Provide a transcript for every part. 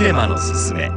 ネマのすすめ。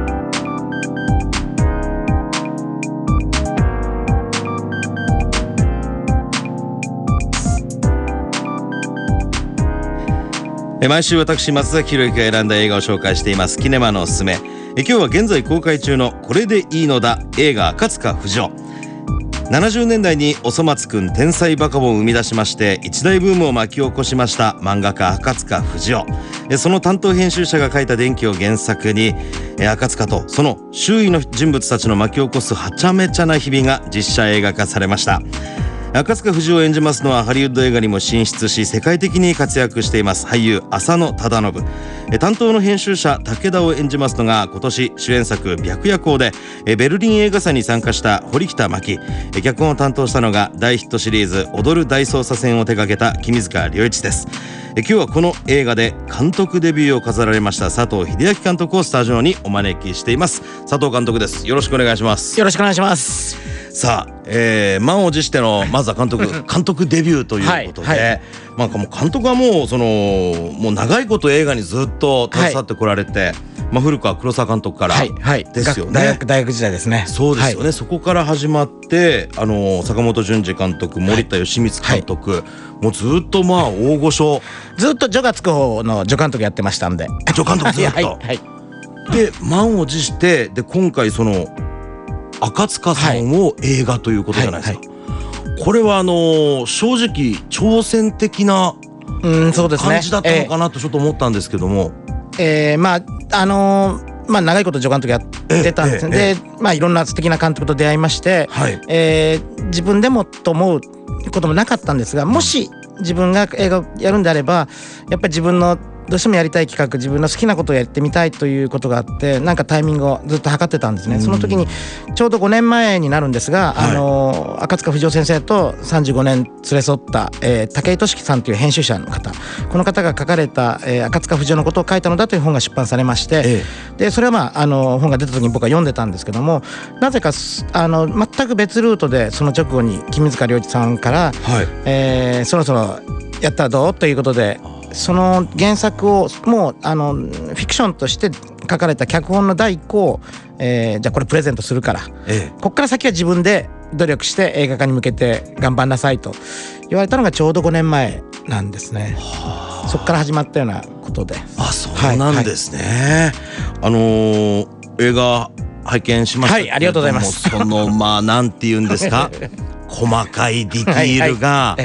毎週私松崎弘之が選んだ映画を紹介していますキネマのおすすめ。今日は現在公開中のこれでいいのだ映画赤塚不二夫。70年代におそ松くん天才バカボンを生み出しまして一大ブームを巻き起こしました漫画家赤塚不二夫。その担当編集者が書いた伝記を原作に赤塚とその周囲の人物たちの巻き起こすはちゃめちゃな日々が実写映画化されました。赤塚不二夫を演じますのはハリウッド映画にも進出し世界的に活躍しています俳優浅野忠信。担当の編集者武田を演じますのが今年主演作白夜行でベルリン映画祭に参加した堀北真希。脚本を担当したのが大ヒットシリーズ踊る大捜査線を手掛けた君塚良一です。今日はこの映画で監督デビューを飾られました佐藤秀明監督をスタジオにお招きしています。佐藤監督です。よろしくお願いします。 よろしくお願いします。 さあ、満を持してのまずは監督デビューということで、なんかもう監督はもう長いこと映画にずっと携わってこられて、古川黒澤監督からですよね。 大学時代ですね。 そうですよね、そこから始まって坂本淳二監督、森田義満監督、もうずっと大御所、 ずっと序がつく方の助監督やってましたんで、 助監督ずっとで満を持してで今回その赤塚さんを映画ということじゃないですか。これは正直挑戦的な感じだったのかなとちょっと思ったんですけども、 長いこと助監督やってたんですね。でいろんな素敵な監督と出会いまして、自分でもと思うこともなかったんですが、もし自分が映画をやるんであればやっぱり自分のどうしてもやりたい企画、自分の好きなことをやってみたいということがあって、なんかタイミングをずっと測ってたんですね。その時にちょうど5年前になるんですが、赤塚不二夫先生と35年連れ添った、武井俊樹さんという編集者の方、この方が書かれた、赤塚不二夫のことを書いたのだという本が出版されまして、でそれは本が出た時に僕は読んでたんですけども、なぜか全く別ルートでその直後に君塚良一さんから、そろそろやったらどうということで、その原作をもうフィクションとして書かれた脚本の第一項を、じゃあこれプレゼントするから、こっから先は自分で努力して映画化に向けて頑張んなさいと言われたのがちょうど5年前なんですね。そっから始まったようなことで。 そうなんですね。映画拝見しましたけれども、 ありがとうございます。 なんて言うんですか細かいディティールが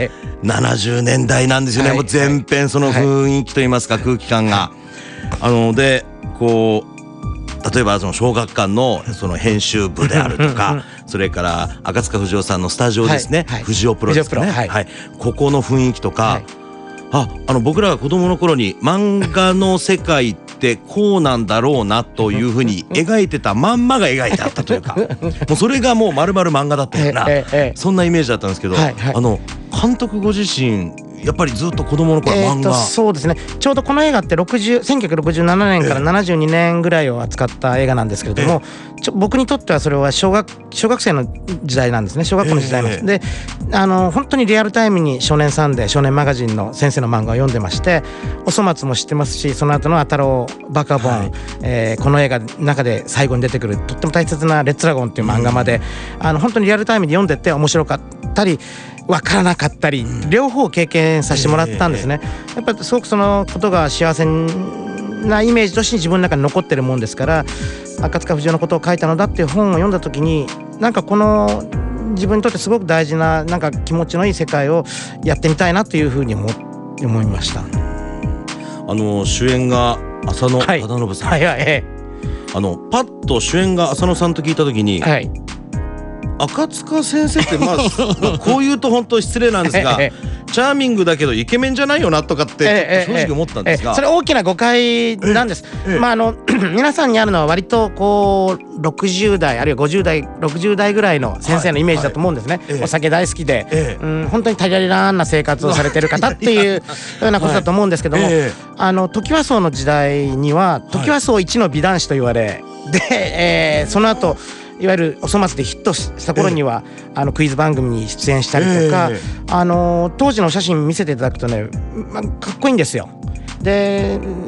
70年代なんですよね。もう全編その雰囲気といいますか空気感がでこう例えばその小学館のその編集部であるとかそれから赤塚不二夫さんのスタジオですね、不二夫プロですかね、ここの雰囲気とか、僕らが子供の頃に漫画の世界ってこうなんだろうなというふうに描いてたまんまが描いてあったというかもうそれがもう丸々漫画だったようなそんなイメージだったんですけど、監督ご自身やっぱりずっと子供の頃漫画、 そうですね。ちょうどこの映画って1967年から72年ぐらいを扱った映画なんですけれども、僕にとってはそれは小学生の時代なんですね。小学校の時代なんです、で本当にリアルタイムに少年サンデー少年マガジンの先生の漫画を読んでまして、おそ松も知ってますし、その後のあたろうバカボン、この映画の中で最後に出てくるとっても大切なレッツラゴンっていう漫画まで、本当にリアルタイムで読んでて面白かったり分からなかったり両方経験させてもらったんですね。やっぱりすごくそのことが幸せなイメージとして自分の中に残ってるもんですから、赤塚不二夫のことを書いたのだっていう本を読んだ時に、なんかこの自分にとってすごく大事ななんか気持ちのいい世界をやってみたいなというふうに思いました。 主演が浅野忠信さん、パッと主演が浅野さんと聞いた時に、赤塚先生ってこう言うと本当失礼なんですがチャーミングだけどイケメンじゃないよなとかって正直思ったんですが、 それ大きな誤解なんです。皆さんにあるのは割とこう60代あるいは50代60代ぐらいの先生のイメージだと思うんですね。お酒大好きで、本当にタジャリラーンな生活をされてる方っていうようなことだと思うんですけども、トキワ荘の時代にはトキワ荘一の美男子と言われで、その後いわゆるおそ松でヒットした頃にはクイズ番組に出演したりとか、当時のお写真見せていただくとね、かっこいいんですよ。で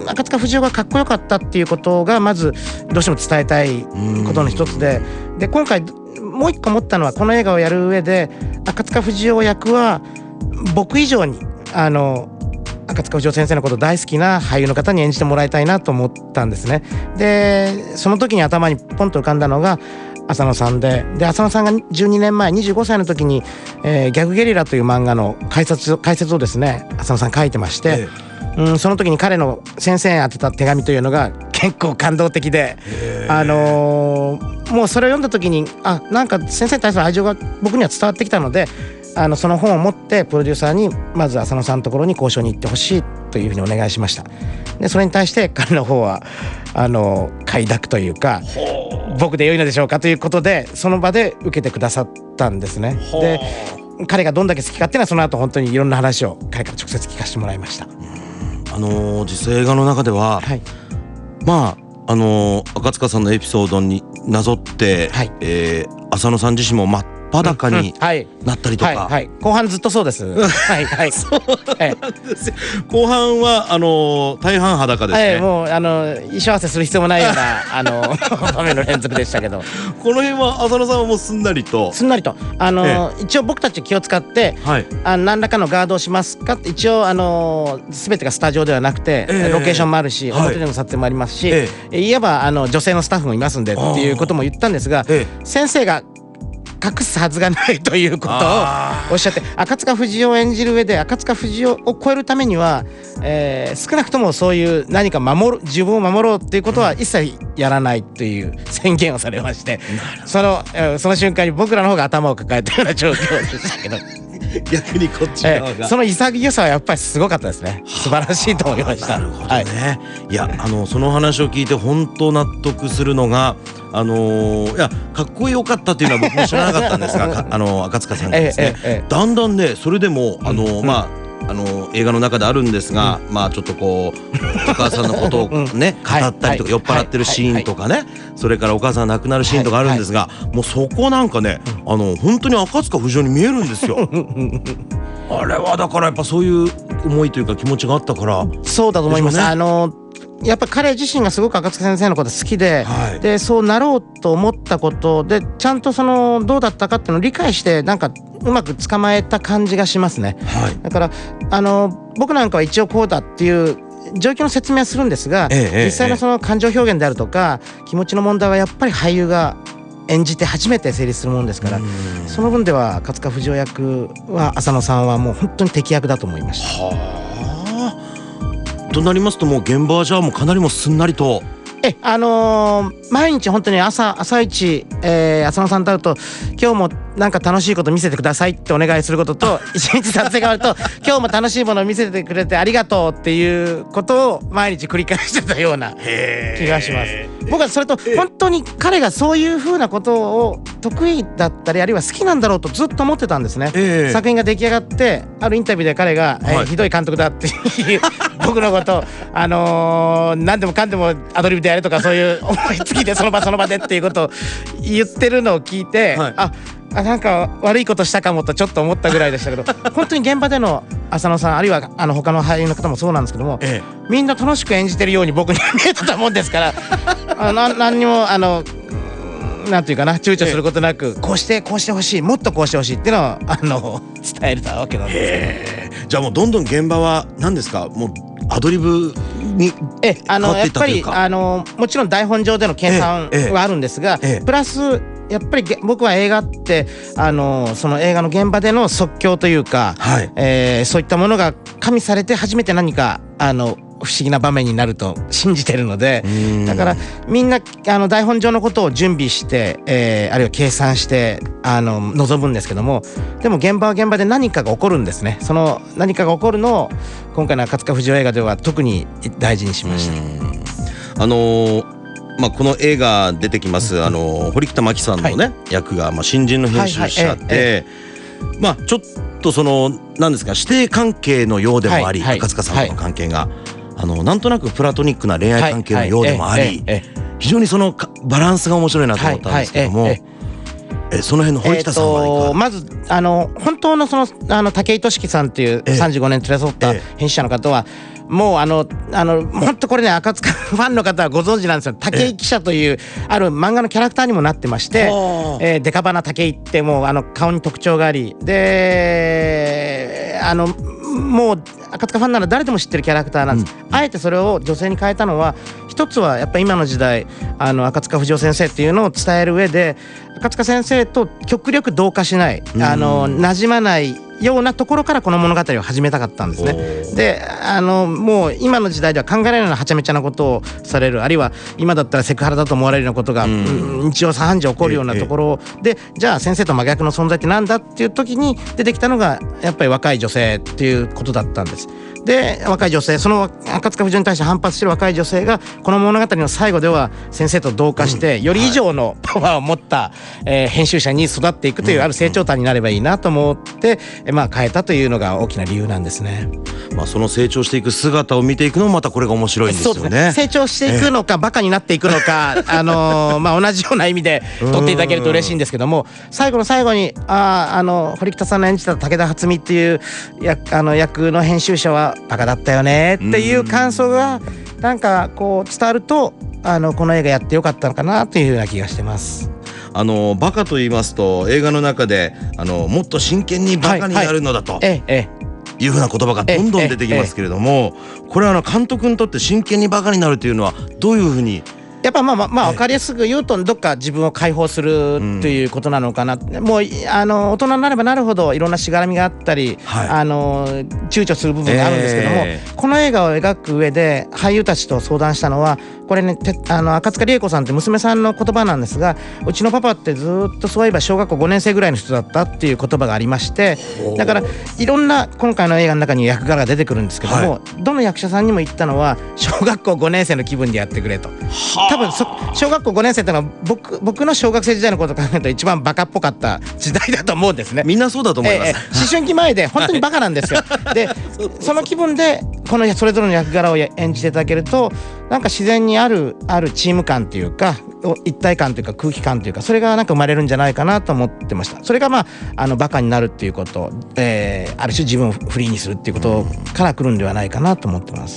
赤塚不二夫がかっこよかったっていうことがまずどうしても伝えたいことの一つで、今回もう一個思ったのは、この映画をやる上で赤塚不二夫役は僕以上に赤塚不二夫先生のこと大好きな俳優の方に演じてもらいたいなと思ったんですね。でその時に頭にポンと浮かんだのが浅野さんで、浅野さんが12年前25歳の時に、ギャグゲリラという漫画の解説をですね浅野さん書いてまして、その時に彼の先生に宛てた手紙というのが結構感動的で、もうそれを読んだ時になんか先生に対する愛情が僕には伝わってきたので、その本を持ってプロデューサーにまず浅野さんのところに交渉に行ってほしいというふうにお願いしました。でそれに対して彼の方は快諾というか、僕で良いのでしょうかということでその場で受けてくださったんですね。で彼がどんだけ好きかっていうのはその後本当にいろんな話を彼から直接聞かせてもらいました。 実際映画の中では、赤塚さんのエピソードになぞって、浅野さん自身も真っ裸になったりとか、 後半ずっとそうです。 そうなんですよ。後半は大半裸ですね。 もう衣装合わせする必要もないような場面の連続でしたけど、 この辺は浅野さんはもうすんなりと一応僕たち気を使って、何らかのガードをしますかって、一応全てがスタジオではなくて、ロケーションもあるし、表での撮影もありますし、いわば女性のスタッフもいますんでっていうことも言ったんですが、先生が隠すはずがないということをおっしゃって、赤塚不二夫を演じる上で赤塚不二夫を超えるためには、少なくともそういう何か自分を守ろうっていうことは一切やらないという宣言をされまして、その瞬間に僕らの方が頭を抱えたような状況でしたけど逆にこっち側が、 その潔さはやっぱりすごかったですね。素晴らしいと思いました。 なるほどね。いやその話を聞いて本当納得するのが、いやかっこよかったっていうのは僕も知らなかったんですが赤塚さんがですね、だんだんねそれでも映画の中であるんですが、ちょっとこうお母さんのことをね語ったりとか、酔っ払ってるシーンとかね、それからお母さんが亡くなるシーンとかあるんですが、もうそこなんかね本当に赤塚不二夫に見えるんですよ。あれはだからやっぱそういう思いというか気持ちがあったからそうだと思います。やっぱ彼自身がすごく赤塚先生のこと好きで、でそうなろうと思ったことでちゃんとどうだったかっていうのを理解してなんかうまく捕まえた感じがしますね。だから僕なんかは一応こうだっていう状況の説明はするんですが、実際のその感情表現であるとか気持ちの問題はやっぱり俳優が演じて初めて成立するものですから、その分では赤塚不二夫役は浅野さんはもう本当に適役だと思いました。 となりますともう現場はじゃあもうかなりもすんなりと毎日本当に朝一、浅野さんと会うと今日もなんか楽しいこと見せてくださいってお願いすることと、一日撮影が終わると今日も楽しいものを見せてくれてありがとうっていうことを毎日繰り返してたような気がします。僕はそれと本当に彼がそういうふうなことを得意だったりあるいは好きなんだろうとずっと思ってたんですね。作品が出来上がってあるインタビューで彼が、ひどい監督だっていう僕のこと何でもかんでもアドリブでやれとかそういう思いつきでその場でっていうことを言ってるのを聞いて、なんか悪いことしたかもとちょっと思ったぐらいでしたけど本当に現場での浅野さんあるいは他の俳優の方もそうなんですけども、みんな楽しく演じてるように僕には見えてたもんですから何にもなんていうかな躊躇することなく、こうしてほしいもっとこうしてほしいっていうのを伝えたわけなんです。 じゃあもうどんどん現場は何ですか、もうアドリブに変わっていったというか、 やっぱりもちろん台本上での計算はあるんですが、プラスやっぱり僕は映画ってその映画の現場での即興というか、そういったものが加味されて初めて何か不思議な場面になると信じてるので、だからみんな台本上のことを準備して、あるいは計算して臨むんですけども、でも現場は現場で何かが起こるんですね。その何かが起こるのを今回の赤塚不二夫映画では特に大事にしました。 この映画出てきます堀北真希さんのね、役が新人の編集者で、ちょっと何ですか師弟関係のようでもあり、赤塚さんとの関係がなんとなくプラトニックな恋愛関係のようでもあり、非常にそのバランスが面白いなと思ったんですけども、 その辺の堀北さんはまず本当の武井俊樹さんっていう35年連れ添った編集者の方は、もう本当これね、赤塚ファンの方はご存知なんですよ。武井記者というある漫画のキャラクターにもなってまして、デカバナ武井ってもう顔に特徴がありで、もう赤塚ファンなら誰でも知ってるキャラクターなんです、あえてそれを女性に変えたのは、一つはやっぱり今の時代赤塚不二夫先生っていうのを伝える上で、赤塚先生と極力同化しない、馴染まないようなところからこの物語を始めたかったんですね。でもう今の時代では考えられないようなはちゃめちゃなことをされる、あるいは今だったらセクハラだと思われるようなことが日常茶飯事起こるようなところで、じゃあ先生と真逆の存在ってなんだっていう時に出てきたのがやっぱり若い女性っていうことだったんです。で若い女性、その赤塚不二夫に対して反発している若い女性がこの物語の最後では先生と同化してより以上のパワーを持った、編集者に育っていくというある成長体になればいいなと思って、変えたというのが大きな理由なんですね。 その成長していく姿を見ていくのもまたこれが面白いんですよね。そうですね、成長していくのか、バカになっていくのか同じような意味で取っていただけると嬉しいんですけども、最後の最後に堀北さんの演じた武田初美っていう役の編集者はバカだったよねっていう感想がなんかこう伝わるとこの映画やってよかったのかなというような気がしてます。 バカと言いますと映画の中でもっと真剣にバカになるのだというふうな言葉がどんどん出てきますけれども、これは監督にとって真剣にバカになるというのはどういうふうに？ やっぱ分かりやすく言うと、どっか自分を解放するっていうことなのかな、もう大人になればなるほどいろんなしがらみがあったり、躊躇する部分があるんですけども、この映画を描く上で俳優たちと相談したのは、これね、赤塚理恵子さんって娘さんの言葉なんですが、うちのパパってずっとそういえば小学校5年生ぐらいの人だったっていう言葉がありまして、だからいろんな今回の映画の中に役柄が出てくるんですけども、どの役者さんにも言ったのは小学校5年生の気分でやってくれと。多分小学校5年生ってのは僕の小学生時代のことを考えると一番バカっぽかった時代だと思うんですね。 みんなそうだと思います、 思春期前で本当にバカなんですよ。でその気分でこのそれぞれの役柄を演じていただけると、なんか自然にあるチーム感というか一体感というか空気感というか、それがなんか生まれるんじゃないかなと思ってました。それがバカになるっていうこと、ある種自分をフリーにするっていうことから来るんではないかなと思ってます。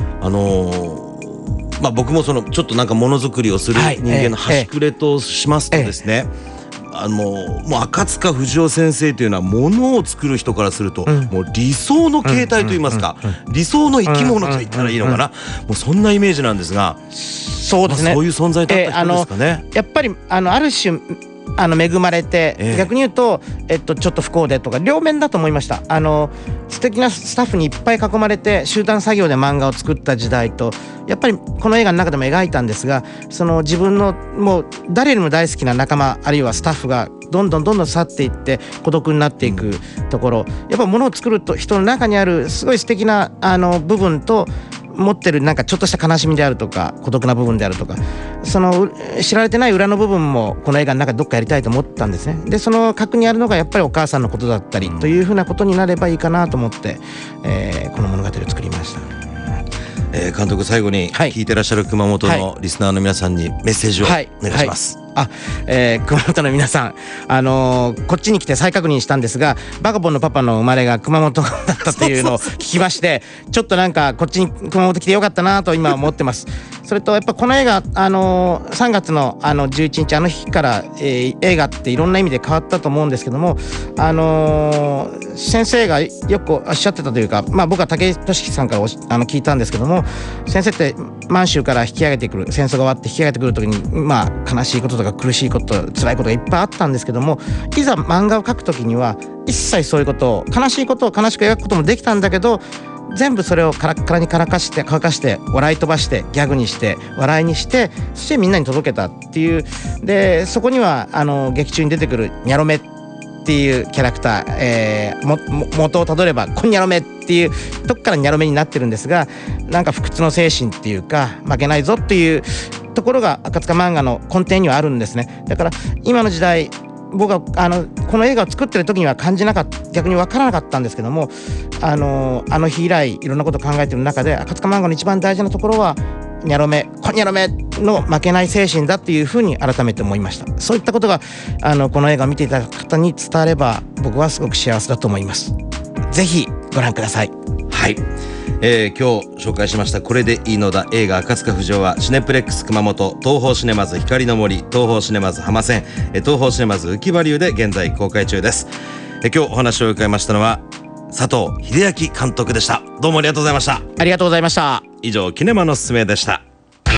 僕もちょっとなんかものづくりをする人間の端くれとしますとですね、もう赤塚不二夫先生というのはものを作る人からすると、もう理想の形態といいますか、理想の生き物と言ったらいいのかな、もうそんなイメージなんですが、 そうですね、 そういう存在だった人ですかね。 やっぱりある種恵まれて、逆に言うと、ちょっと不幸でとか両面だと思いました。素敵なスタッフにいっぱい囲まれて集団作業で漫画を作った時代と、やっぱりこの映画の中でも描いたんですが、その自分のもう誰よりも大好きな仲間あるいはスタッフがどんどん去っていって孤独になっていくところ、やっぱ物を作ると人の中にあるすごい素敵な部分と持ってるなんかちょっとした悲しみであるとか孤独な部分であるとか、その知られてない裏の部分もこの映画の中でどっかやりたいと思ったんですね。でその核にあるのがやっぱりお母さんのことだったりというふうなことになればいいかなと思って、この物語を作りました。 監督、最後に聞いてらっしゃる熊本のリスナーの皆さんにメッセージをお願いします。 熊本の皆さん、こっちに来て再確認したんですが、バカボンのパパの生まれが熊本だったというのを聞きましてちょっとなんかこっちに熊本来てよかったなと今思ってます。それとやっぱこの映画3月の11日日から、映画っていろんな意味で変わったと思うんですけども、先生がよくおっしゃってたというか、僕は武井俊樹さんから聞いたんですけども、先生って満州から引き上げてくる、戦争が終わって引き上げてくる時に悲しいこととか苦しいこと辛いことがいっぱいあったんですけども、いざ漫画を描く時には一切そういうことを悲しいことを悲しく描くこともできたんだけど、全部それをカラッカラに乾かして笑い飛ばしてギャグにして笑いにして、そしてみんなに届けたっていう。でそこには劇中に出てくるニャロメっていうキャラクター、元をたどればコンニャロメっていうとこからニャロメになってるんですが、なんか不屈の精神っていうか負けないぞっていうところが赤塚漫画の根底にはあるんですね。だから今の時代僕はこの映画を作ってる時には感じなかった、逆に分からなかったんですけども、日以来いろんなことを考えてる中で赤塚漫画の一番大事なところはニャロメコニャロメの負けない精神だっていうふうに改めて思いました。そういったことがこの映画を見ていただく方に伝われば僕はすごく幸せだと思います。ぜひご覧ください。 はい、今日紹介しましたこれでいいのだ映画赤塚不二夫はシネプレックス熊本、東宝シネマズ光の森、東宝シネマズ浜線、東宝シネマズ浮羽流で現在公開中です。今日お話を伺いましたのは佐藤秀明監督でした。どうもありがとうございました。 ありがとうございました。 以上キネマのすすめでした。